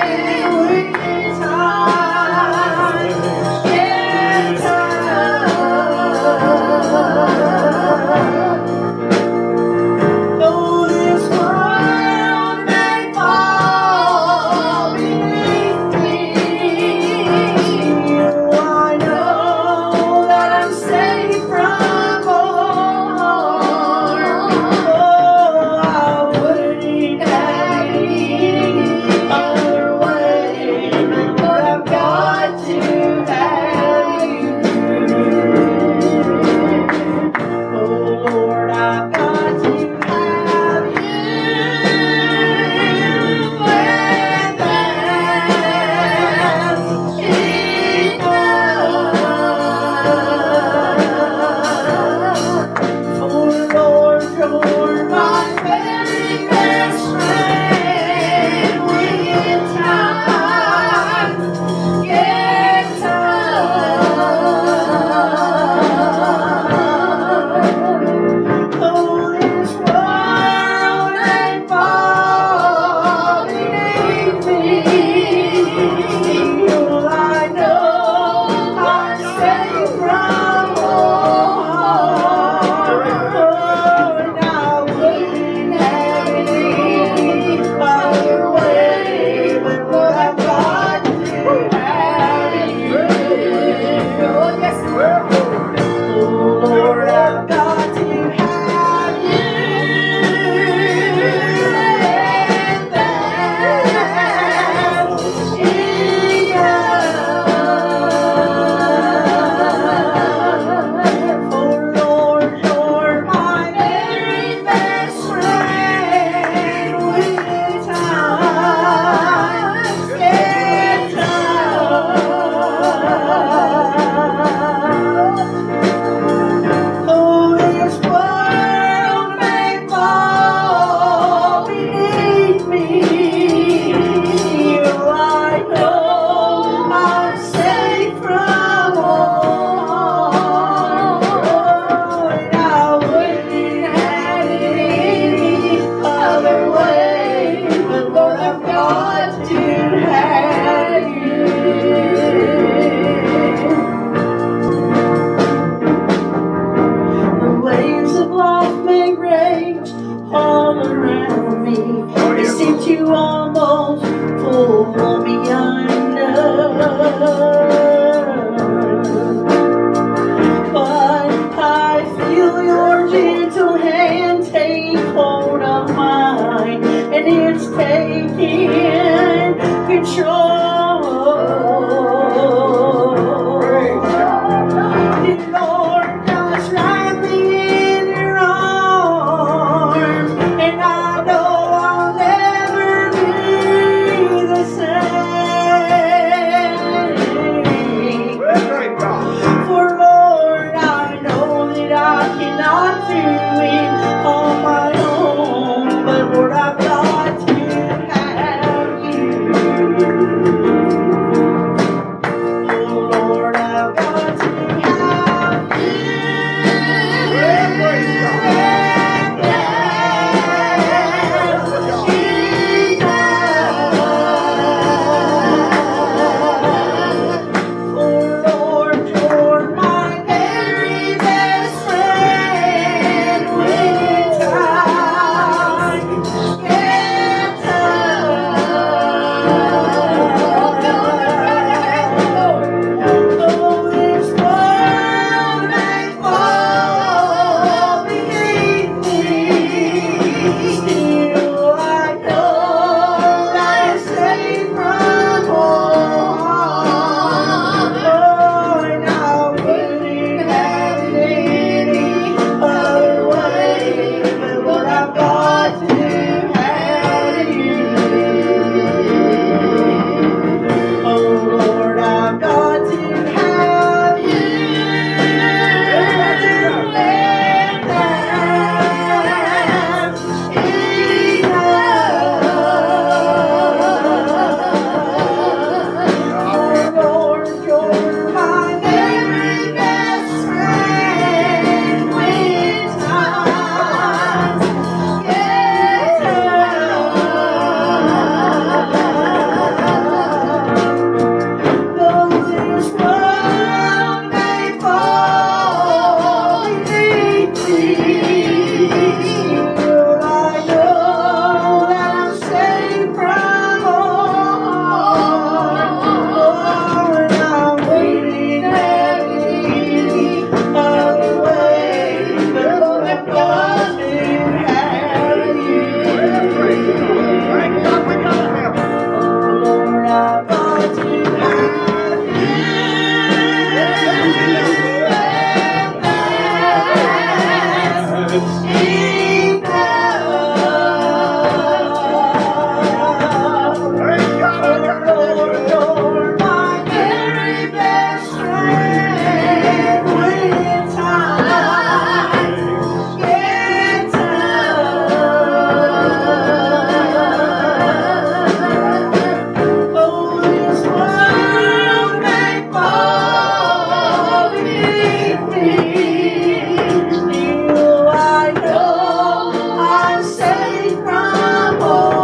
Hallelujah. I've got to have you. The waves of life may rage all around me. They seem to almost pull me under. But I feel your gentle hand take hold of mine, and it's taking control. Dear Lord, just wrap me in your arms, and I know I'll never be the same. For Lord, I know that I cannot do it on my own, but Lord, I've got to have you. Oh Lord, I've got to have you. Oh Lord, you're my very best friend when times get tough. Though this world may fall beneath me, still I know that I'm safe from harm. Oh, and I wouldn't have it any other way, but Lord, I've got to have you. Oh Lord, I've got to have you. And that's enough. Oh Lord, you're my very best friend when times get tough. Though this world may fall beneath me, still I know that I'm safe from harm. Lord, I wouldn't have it any other way, but Lord, I've got to have you. Oh Lord, I've got to have you. And that's enough. Lord, you're my very best friend when times get tough. Oh, this world may fall beneath me, still I know I'm safe from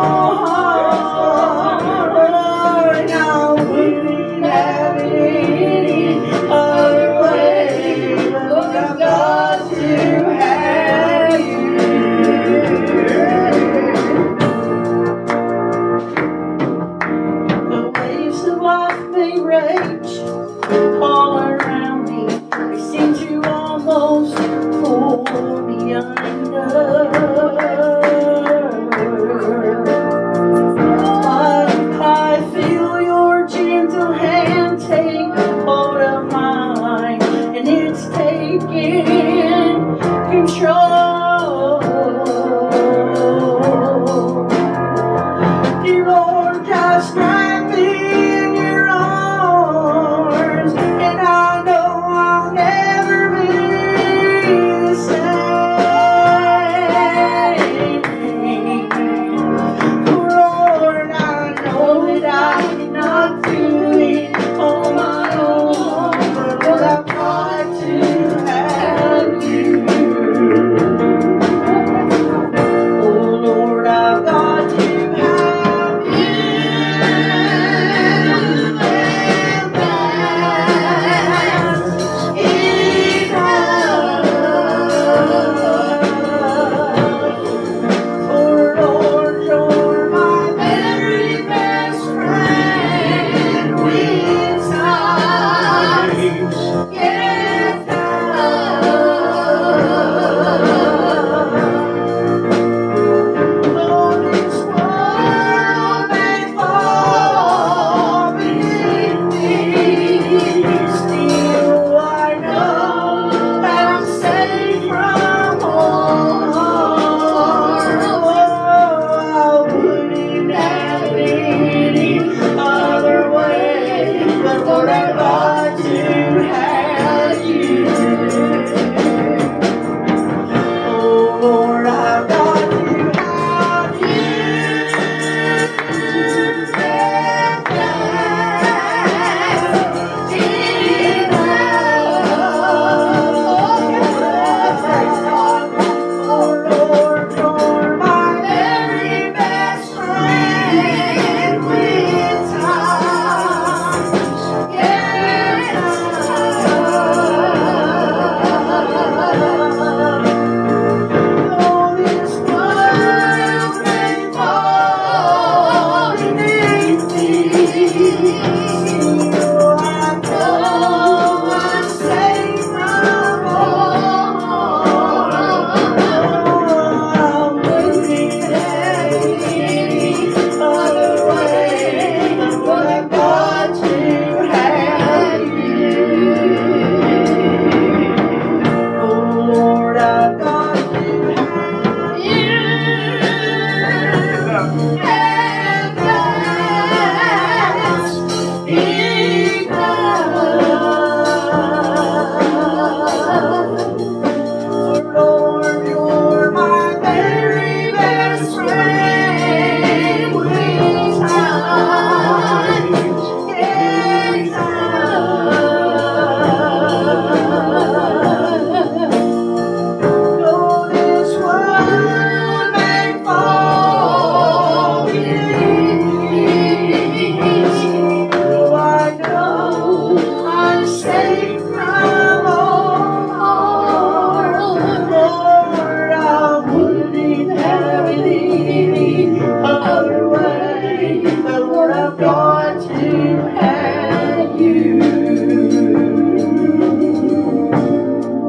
harm. Lord, I wouldn't have it any other way, but Lord, I've got to have you. The waves of life may rage all around me. They seem to almost pull me under. But I feel your gentle hand take hold of mine, and it's taking control. Dear Lord, just now